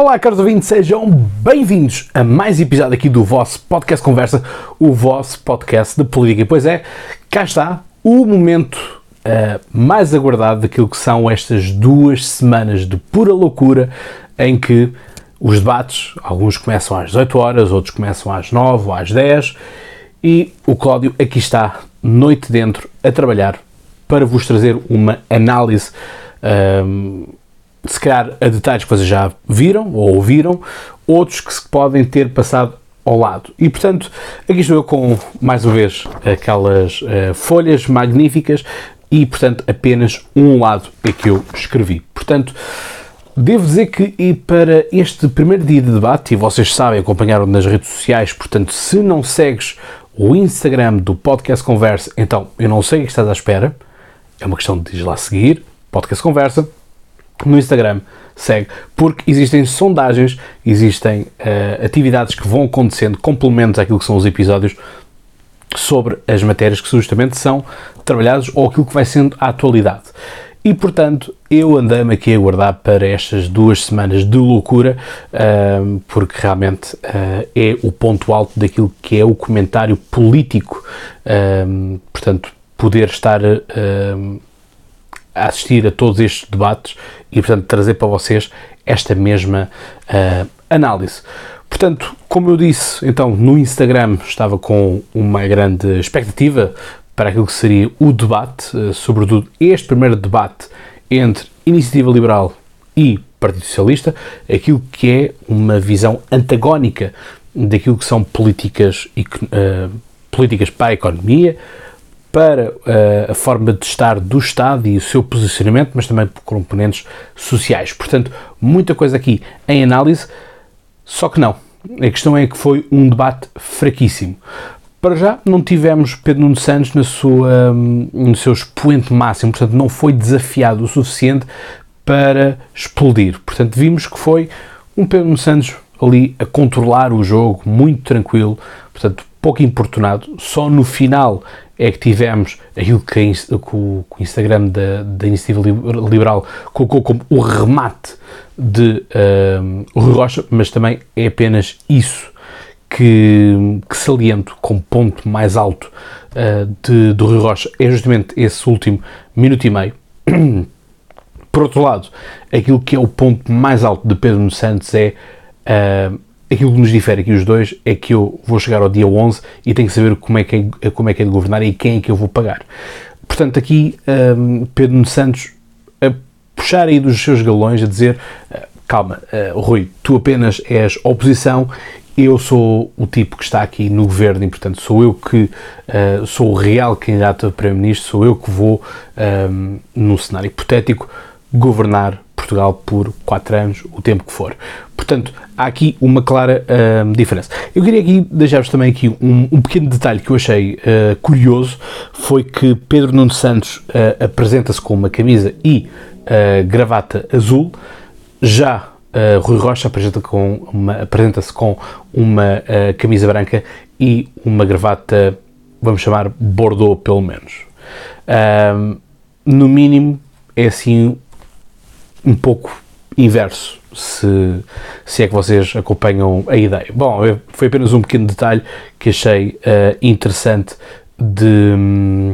Olá, caros ouvintes, sejam bem-vindos a mais episódio aqui do vosso Podcast Conversa, o vosso podcast de política. Pois é, cá está o momento mais aguardado daquilo que são estas 2 semanas de pura loucura, em que os debates, alguns começam às 18 horas, outros começam às 9 ou às 10, e o Cláudio aqui está, noite dentro, a trabalhar para vos trazer uma análise, se calhar a detalhes que vocês já viram ou ouviram, outros que se podem ter passado ao lado. E, portanto, aqui estou eu com, mais uma vez, aquelas folhas magníficas e, portanto, apenas um lado é que eu escrevi. Portanto, devo dizer que e para este primeiro dia de debate, e vocês sabem, acompanharam nas redes sociais, portanto, se não segues o Instagram do Podcast Conversa, então eu não sei o que estás à espera, é uma questão de ir lá seguir, Podcast Conversa, no Instagram, segue, porque existem sondagens, existem atividades que vão acontecendo, complementos àquilo que são os episódios, sobre as matérias que justamente são trabalhadas ou aquilo que vai sendo a atualidade. E, portanto, eu andei-me aqui a guardar para estas 2 semanas de loucura, porque realmente é o ponto alto daquilo que é o comentário político, portanto, poder estar a assistir a todos estes debates e, portanto, trazer para vocês esta mesma análise. Portanto, como eu disse, então, no Instagram estava com uma grande expectativa para aquilo que seria o debate, sobretudo este primeiro debate entre Iniciativa Liberal e Partido Socialista, aquilo que é uma visão antagónica daquilo que são políticas para a economia, para a forma de estar do Estado e o seu posicionamento, mas também por componentes sociais. Portanto, muita coisa aqui em análise, só que não. A questão é que foi um debate fraquíssimo. Para já, não tivemos Pedro Nuno Santos no seu expoente máximo, portanto, não foi desafiado o suficiente para explodir. Portanto, vimos que foi um Pedro Nuno Santos ali a controlar o jogo, muito tranquilo, portanto, pouco importunado. Só no final é que tivemos aquilo que o Instagram da Iniciativa Liberal colocou como o remate de Rui Rocha, mas também é apenas isso que saliento como ponto mais alto do Rui Rocha, é justamente esse último minuto e meio. Por outro lado, aquilo que é o ponto mais alto de Pedro Nuno Santos é aquilo que nos difere aqui os dois, é que eu vou chegar ao dia 11 e tenho que saber como é que é de governar e quem é que eu vou pagar. Portanto, aqui Pedro Nuno Santos a puxar aí dos seus galões, a dizer, calma, Rui, tu apenas és oposição, eu sou o tipo que está aqui no governo e, portanto, sou eu que sou o real candidato a Primeiro-Ministro, sou eu que vou, num cenário hipotético, governar Portugal por 4 anos, o tempo que for. Portanto, há aqui uma clara diferença. Eu queria aqui deixar-vos também aqui um pequeno detalhe que eu achei curioso, foi que Pedro Nuno Santos apresenta-se com uma camisa e gravata azul, já Rui Rocha apresenta-se com uma camisa branca e uma gravata, vamos chamar, bordeaux, pelo menos. No mínimo, é assim um pouco inverso, se é que vocês acompanham a ideia. Bom, foi apenas um pequeno detalhe que achei interessante de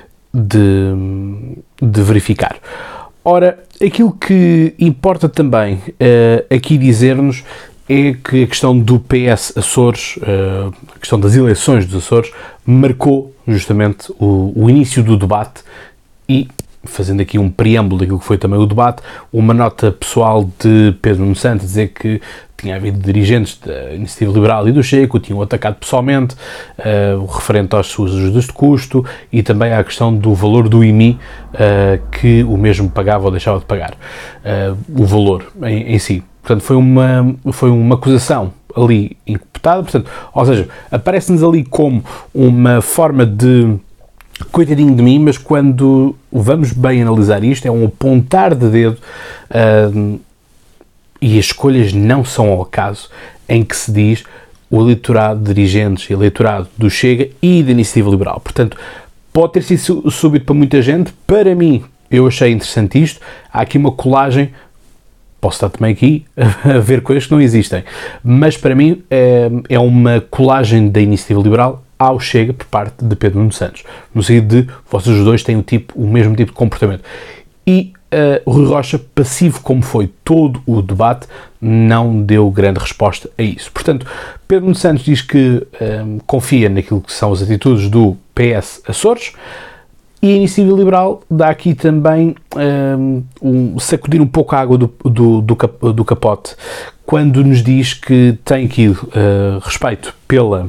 verificar. Ora, aquilo que importa também aqui dizer-nos é que a questão do PS Açores, a questão das eleições dos Açores, marcou justamente o início do debate e, fazendo aqui um preâmbulo daquilo que foi também o debate, uma nota pessoal de Pedro Nuno Santos, dizer que tinha havido dirigentes da Iniciativa Liberal e do Chega que o tinham atacado pessoalmente, referente às suas ajudas de custo e também à questão do valor do IMI que o mesmo pagava ou deixava de pagar, o valor em si. Portanto, foi uma acusação ali imputada, portanto, ou seja, aparece-nos ali como uma forma de coitadinho de mim, mas quando vamos bem analisar isto, é um apontar de dedo e as escolhas não são ao acaso, em que se diz o eleitorado, dirigentes e eleitorado do Chega e da Iniciativa Liberal. Portanto, pode ter sido súbito para muita gente, para mim, eu achei interessante isto, há aqui uma colagem posso estar também aqui a ver coisas que não existem, mas para mim é uma colagem da Iniciativa Liberal ao Chega por parte de Pedro Nuno Santos, no sentido de vocês os dois têm o mesmo tipo de comportamento. E Rui Rocha, passivo como foi todo o debate, não deu grande resposta a isso. Portanto, Pedro Nuno Santos diz que confia naquilo que são as atitudes do PS Açores, e a Iniciativa Liberal dá aqui também sacudir um pouco a água do capote, quando nos diz que tem aqui respeito pela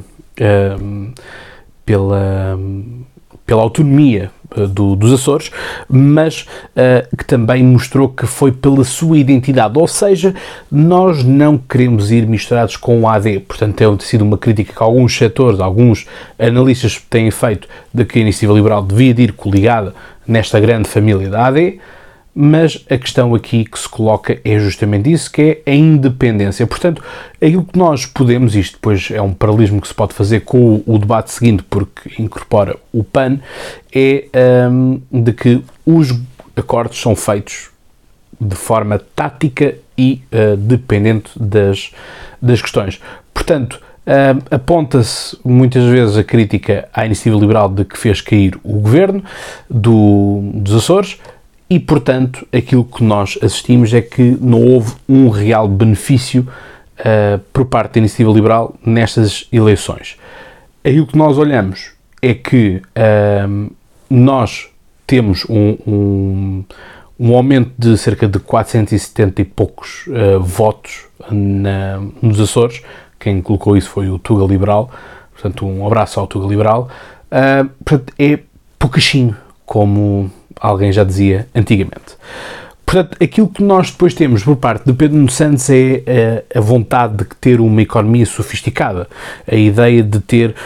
autonomia dos Açores, mas que também mostrou que foi pela sua identidade, ou seja, nós não queremos ir misturados com o AD. Portanto, tem sido uma crítica que alguns setores, alguns analistas têm feito de que a Iniciativa Liberal devia de ir coligada nesta grande família da AD, mas a questão aqui que se coloca é justamente isso, que é a independência. Portanto, aquilo que nós podemos, isto depois é um paralelismo que se pode fazer com o debate seguinte, porque incorpora o PAN, é de que os acordos são feitos de forma tática e dependente das questões. Portanto, aponta-se muitas vezes a crítica à Iniciativa Liberal de que fez cair o governo dos Açores, e, portanto, aquilo que nós assistimos é que não houve um real benefício por parte da Iniciativa Liberal nestas eleições. Aquilo que nós olhamos é que nós temos um aumento de cerca de 470 e poucos votos nos Açores. Quem colocou isso foi o Tuga Liberal, portanto, um abraço ao Tuga Liberal. Portanto, é pouquinho, como alguém já dizia antigamente. Portanto, aquilo que nós depois temos por parte de Pedro Nuno Santos é a vontade de ter uma economia sofisticada, a ideia de ter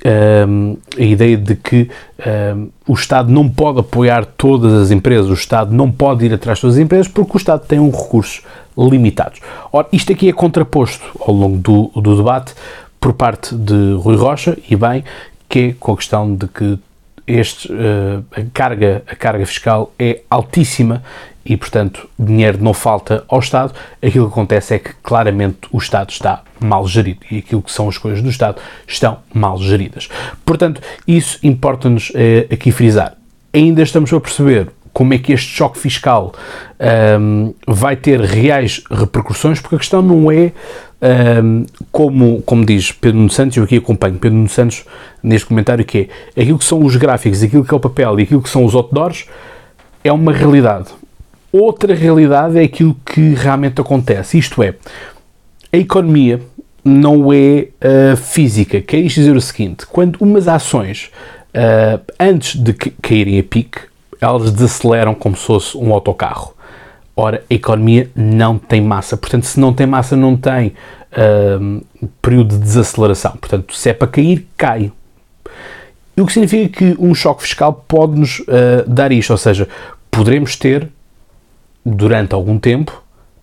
que o Estado não pode apoiar todas as empresas, o Estado não pode ir atrás de todas as empresas porque o Estado tem recursos limitados. Ora, isto aqui é contraposto ao longo do debate por parte de Rui Rocha, e bem, que é com a questão de que a carga fiscal é altíssima e, portanto, dinheiro não falta ao Estado. Aquilo que acontece é que, claramente, o Estado está mal gerido e aquilo que são as coisas do Estado estão mal geridas. Portanto, isso importa-nos aqui frisar. Ainda estamos a perceber como é que este choque fiscal vai ter reais repercussões, porque a questão não é, como diz Pedro Nuno Santos, eu aqui acompanho Pedro Nuno Santos neste comentário, que é aquilo que são os gráficos, aquilo que é o papel e aquilo que são os outdoors, é uma realidade. Outra realidade é aquilo que realmente acontece, isto é, a economia não é física. Quer isto dizer o seguinte: quando umas ações, antes de caírem a pique, elas desaceleram como se fosse um autocarro. Ora, a economia não tem massa. Portanto, se não tem massa, não tem período de desaceleração. Portanto, se é para cair, cai. E o que significa que um choque fiscal pode-nos dar isto. Ou seja, poderemos ter, durante algum tempo,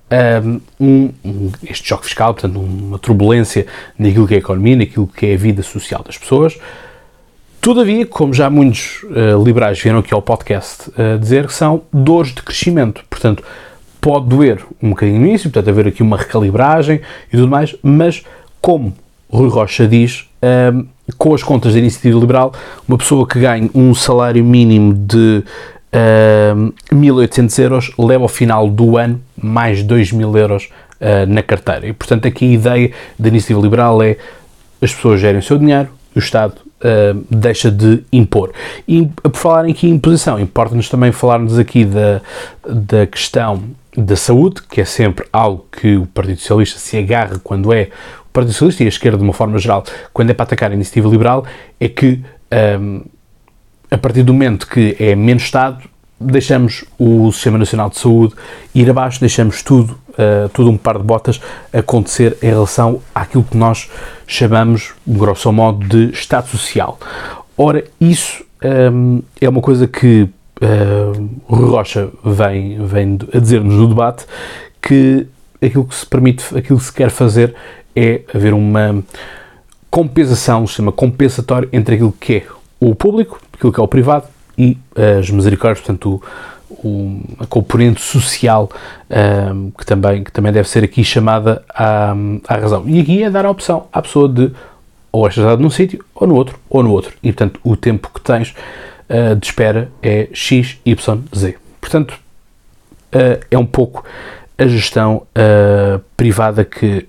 este choque fiscal, portanto, uma turbulência naquilo que é a economia, naquilo que é a vida social das pessoas. Todavia, como já muitos liberais vieram aqui ao podcast dizer, que são dores de crescimento. Portanto, pode doer um bocadinho no início, portanto, haver aqui uma recalibragem e tudo mais, mas, como Rui Rocha diz, com as contas da Iniciativa Liberal, uma pessoa que ganha um salário mínimo de 1.800 euros leva ao final do ano mais 2.000 euros na carteira. E, portanto, aqui a ideia da Iniciativa Liberal é as pessoas gerem o seu dinheiro, o Estado deixa de impor. E por falar aqui em imposição, importa-nos também falarmos aqui da questão da saúde, que é sempre algo que o Partido Socialista se agarra quando é o Partido Socialista e a esquerda de uma forma geral, quando é para atacar a Iniciativa Liberal, é que a partir do momento que é menos Estado, deixamos o Sistema Nacional de Saúde ir abaixo, deixamos tudo um par de botas acontecer em relação àquilo que nós chamamos, grosso modo, de Estado Social. Ora, isso é uma coisa que Rui Rocha vem a dizer-nos no debate, que aquilo que se permite, aquilo que se quer fazer é haver uma compensação, um sistema compensatório entre aquilo que é o público, aquilo que é o privado e as misericórdias, portanto, a componente social que também deve ser aqui chamada à razão. E aqui é dar a opção à pessoa de ou estás num sítio, ou no outro. E, portanto, o tempo que tens de espera é X, Y, Z. Portanto, é um pouco a gestão privada que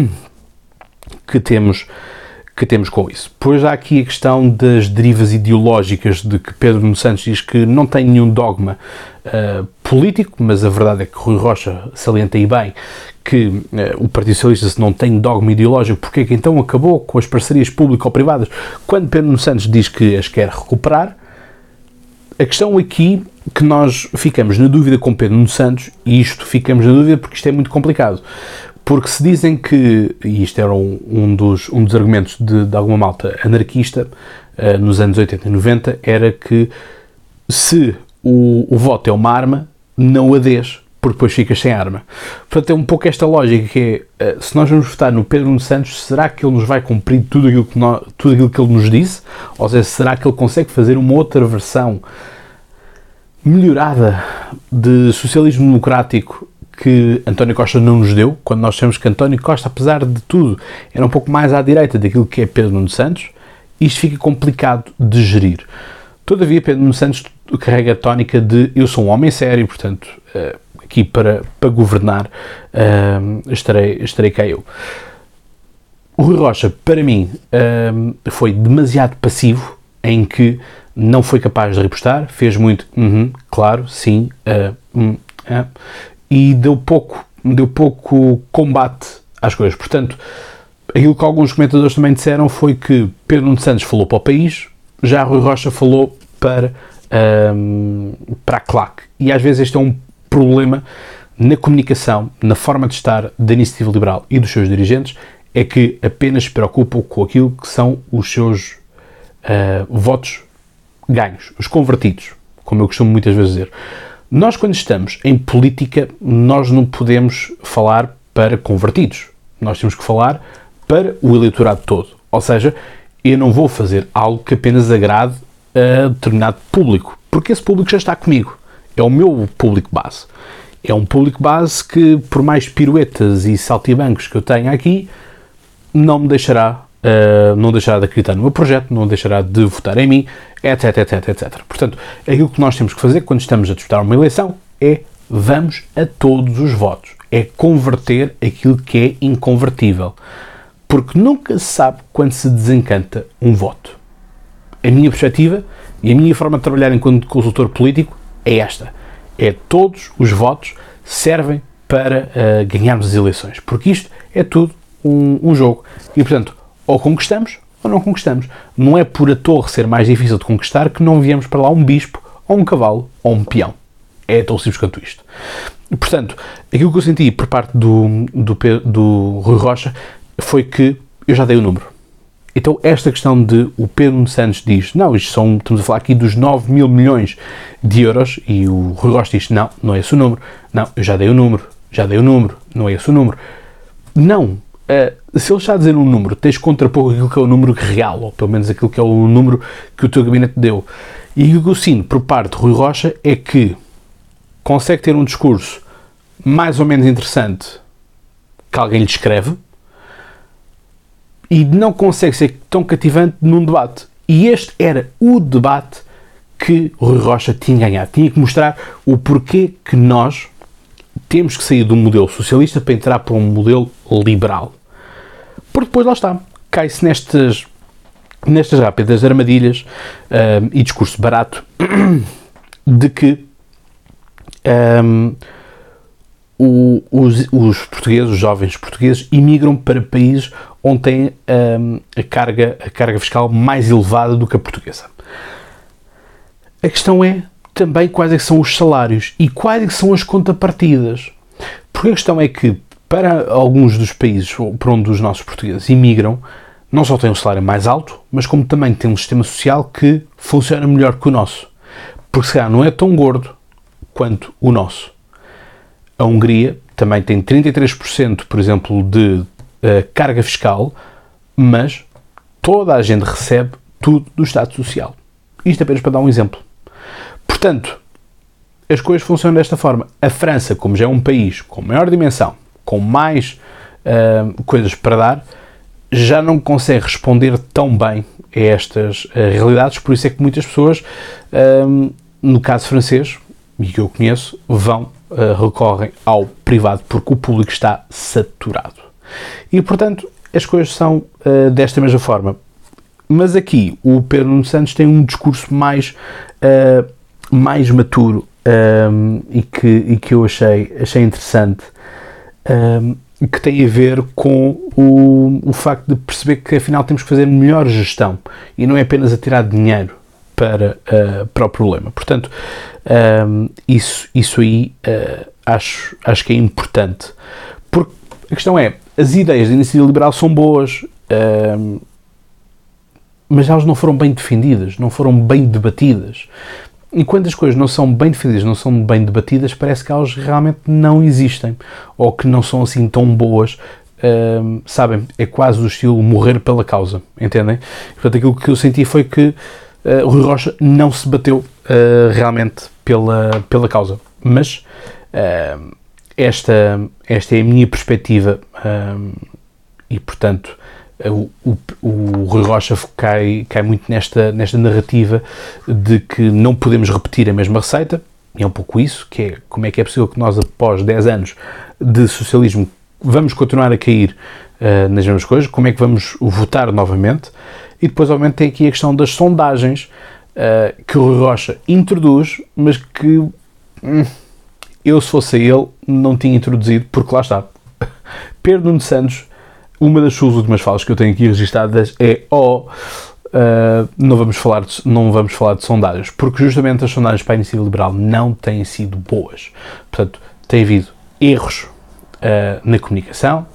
temos com isso. Depois há aqui a questão das derivas ideológicas, de que Pedro Nuno Santos diz que não tem nenhum dogma político, mas a verdade é que Rui Rocha salienta aí bem que o Partido Socialista, se não tem dogma ideológico, porque é que então acabou com as parcerias público-privadas quando Pedro Nuno Santos diz que as quer recuperar? A questão aqui que nós ficamos na dúvida com Pedro Nuno Santos, e isto ficamos na dúvida porque isto é muito complicado, porque se dizem que, e isto era um dos argumentos de alguma malta anarquista nos anos 80 e 90, era que se o voto é uma arma, não a dês, porque depois ficas sem arma. Portanto, é um pouco esta lógica que é, se nós vamos votar no Pedro Nuno Santos, será que ele nos vai cumprir tudo aquilo que ele nos disse? Ou seja, será que ele consegue fazer uma outra versão melhorada de socialismo democrático que António Costa não nos deu, quando nós sabemos que António Costa, apesar de tudo, era um pouco mais à direita daquilo que é Pedro Nuno Santos? Isto fica complicado de gerir. Todavia, Pedro Nuno Santos carrega a tónica de eu sou um homem sério, portanto, aqui para governar estarei cá eu. O Rui Rocha, para mim, foi demasiado passivo, em que não foi capaz de repostar, fez muito, claro, sim, e deu pouco combate às coisas. Portanto, aquilo que alguns comentadores também disseram foi que Pedro Nuno Santos falou para o país, já Rui Rocha falou para a claque. E às vezes este é um problema na comunicação, na forma de estar da Iniciativa Liberal e dos seus dirigentes, é que apenas se preocupam com aquilo que são os seus votos ganhos, os convertidos, como eu costumo muitas vezes dizer. Nós, quando estamos em política, nós não podemos falar para convertidos. Nós temos que falar para o eleitorado todo. Ou seja, eu não vou fazer algo que apenas agrade a determinado público, porque esse público já está comigo. É o meu público base. É um público base que, por mais piruetas e saltibancos que eu tenha aqui, não deixará de acreditar no meu projeto, não deixará de votar em mim, etc. Portanto, aquilo que nós temos que fazer quando estamos a disputar uma eleição é vamos a todos os votos. É converter aquilo que é inconvertível. Porque nunca se sabe quando se desencanta um voto. A minha perspectiva e a minha forma de trabalhar enquanto consultor político é esta. É todos os votos servem para ganharmos as eleições. Porque isto é tudo um jogo. E, portanto, ou conquistamos ou não conquistamos. Não é por a torre ser mais difícil de conquistar que não viemos para lá um bispo, ou um cavalo, ou um peão. É tão simples quanto isto. E, portanto, aquilo que eu senti por parte do Rui Rocha foi que eu já dei o número. Então, esta questão de o Pedro Nuno Santos diz, não, estamos a falar aqui dos 9 mil milhões de euros, e o Rui Rocha diz, não é esse o número. Não, eu já dei o número, não é esse o número. Não. Se ele está a dizer um número, tens de contrapor aquilo que é o número real, ou pelo menos aquilo que é o número que o teu gabinete deu. E o que eu sinto por parte de Rui Rocha é que consegue ter um discurso mais ou menos interessante que alguém lhe escreve e não consegue ser tão cativante num debate. E este era o debate que o Rui Rocha tinha ganhado. Tinha que mostrar o porquê que nós temos que sair do modelo socialista para entrar para um modelo liberal. Porque depois lá está, cai-se nestas rápidas armadilhas e discurso barato de que os portugueses, os jovens portugueses, imigram para países onde têm a carga fiscal mais elevada do que a portuguesa. A questão é também quais é que são os salários e quais é que são as contrapartidas. Porque a questão é que para alguns dos países para onde os nossos portugueses imigram, não só têm um salário mais alto, mas como também têm um sistema social que funciona melhor que o nosso. Porque se calhar não é tão gordo quanto o nosso. A Hungria também tem 33%, por exemplo, de carga fiscal, mas toda a gente recebe tudo do Estado Social. Isto apenas para dar um exemplo. Portanto, as coisas funcionam desta forma. A França, como já é um país com maior dimensão, com mais coisas para dar, já não consegue responder tão bem a estas realidades, por isso é que muitas pessoas, no caso francês, e que eu conheço, recorrem ao privado, porque o público está saturado. E, portanto, as coisas são desta mesma forma. Mas aqui, o Pedro Nuno Santos tem um discurso mais maturo e que eu achei interessante, que tem a ver com o facto de perceber que, afinal, temos que fazer melhor gestão e não é apenas a tirar dinheiro para o problema. Portanto, isso aí acho que é importante. Porque a questão é, as ideias da iniciativa liberal são boas, mas elas não foram bem defendidas, não foram bem debatidas. E quando as coisas não são bem defendidas, não são bem debatidas, parece que elas realmente não existem, ou que não são assim tão boas, sabem? É quase do estilo morrer pela causa, entendem? Portanto, aquilo que eu senti foi que o Rui Rocha não se bateu realmente pela causa. Mas esta é a minha perspectiva e, portanto, o Rui Rocha cai muito nesta narrativa de que não podemos repetir a mesma receita, e é um pouco isso, que é como é que é possível que nós, após 10 anos de socialismo, vamos continuar a cair nas mesmas coisas, como é que vamos votar novamente. E depois, obviamente, tem aqui a questão das sondagens que o Rui Rocha introduz, mas que eu, se fosse ele, não tinha introduzido, porque lá está. Pedro Nuno Santos, uma das suas últimas falas que eu tenho aqui registadas é não vamos falar de sondagens, porque justamente as sondagens para a iniciativa liberal não têm sido boas. Portanto, tem havido erros na comunicação,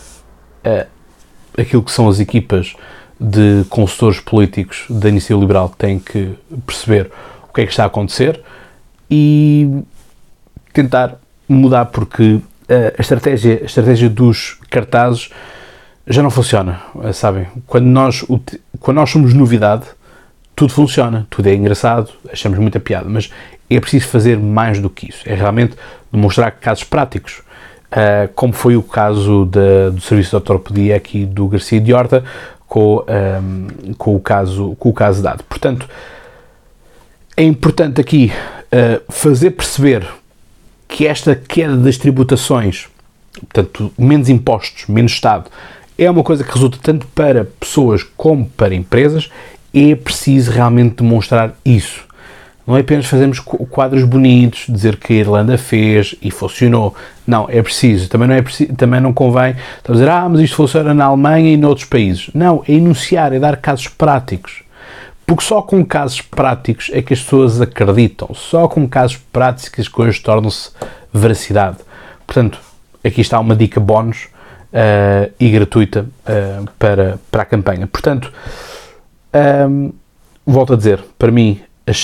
aquilo que são as equipas de consultores políticos da iniciativa liberal têm que perceber o que é que está a acontecer e tentar mudar, porque a estratégia dos cartazes já não funciona, sabem? Quando nós somos novidade, tudo funciona, tudo é engraçado, achamos muita piada, mas é preciso fazer mais do que isso, é realmente demonstrar casos práticos, como foi o caso do Serviço de Ortopedia aqui do Garcia de Horta, com o caso dado. Portanto, é importante aqui fazer perceber que esta queda das tributações, portanto, menos impostos, menos Estado, é uma coisa que resulta tanto para pessoas como para empresas. É preciso realmente demonstrar isso. Não é apenas fazermos quadros bonitos, dizer que a Irlanda fez e funcionou. Não, é preciso. Também não convém dizer, mas isto funciona na Alemanha e noutros países. Não, é enunciar, é dar casos práticos. Porque só com casos práticos é que as pessoas acreditam. Só com casos práticos que as coisas tornam-se veracidade. Portanto, aqui está uma dica bónus e gratuita para a campanha. Portanto, volto a dizer, para mim,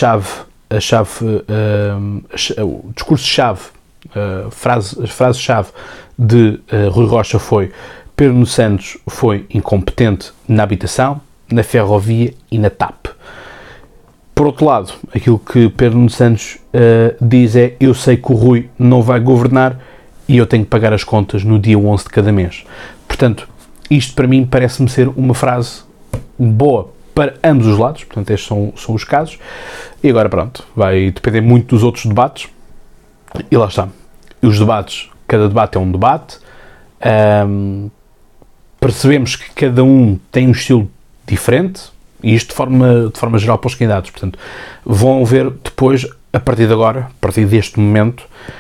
o discurso-chave, a frase-chave de Rui Rocha foi: Pedro Nuno Santos foi incompetente na habitação, na ferrovia e na TAP. Por outro lado, aquilo que Pedro Nuno Santos diz é: eu sei que o Rui não vai governar e eu tenho que pagar as contas no dia 11 de cada mês. Portanto, isto para mim parece-me ser uma frase boa para ambos os lados. Portanto, estes são os casos. E agora, pronto, vai depender muito dos outros debates. E lá está. Os debates, cada debate é um debate. Percebemos que cada um tem um estilo diferente, e isto de forma geral para os candidatos. Portanto, vão ver depois, a partir de agora, a partir deste momento,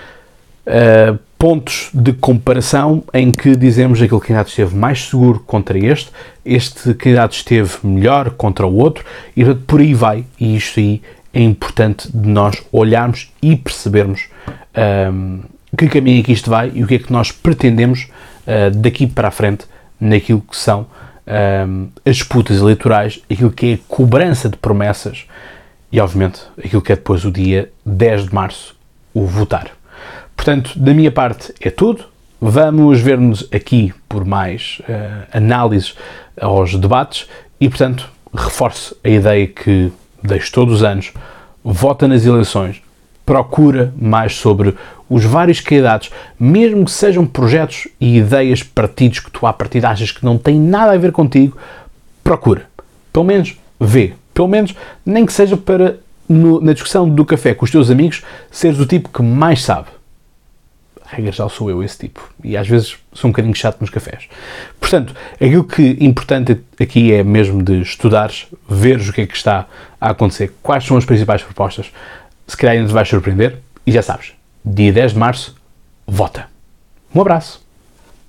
pontos de comparação em que dizemos que aquele candidato esteve mais seguro contra este candidato esteve melhor contra o outro, e por aí vai. E isto aí é importante de nós olharmos e percebermos que caminho é que isto vai e o que é que nós pretendemos daqui para a frente naquilo que são as disputas eleitorais, aquilo que é a cobrança de promessas e, obviamente, aquilo que é depois o dia 10 de março, o votar. Portanto, da minha parte é tudo. Vamos ver-nos aqui por mais análises aos debates e, portanto, reforço a ideia que deixo todos os anos: vota nas eleições, procura mais sobre os vários candidatos, mesmo que sejam projetos e ideias, partidos que tu à partida achas que não têm nada a ver contigo, procura. Pelo menos vê. Pelo menos, nem que seja para, na discussão do café com os teus amigos, seres o tipo que mais sabe. A regra já sou eu esse tipo. E às vezes sou um bocadinho chato nos cafés. Portanto, aquilo que é importante aqui é mesmo de estudares, veres o que é que está a acontecer, quais são as principais propostas. Se calhar ainda te vais surpreender. E já sabes, dia 10 de março, vota. Um abraço.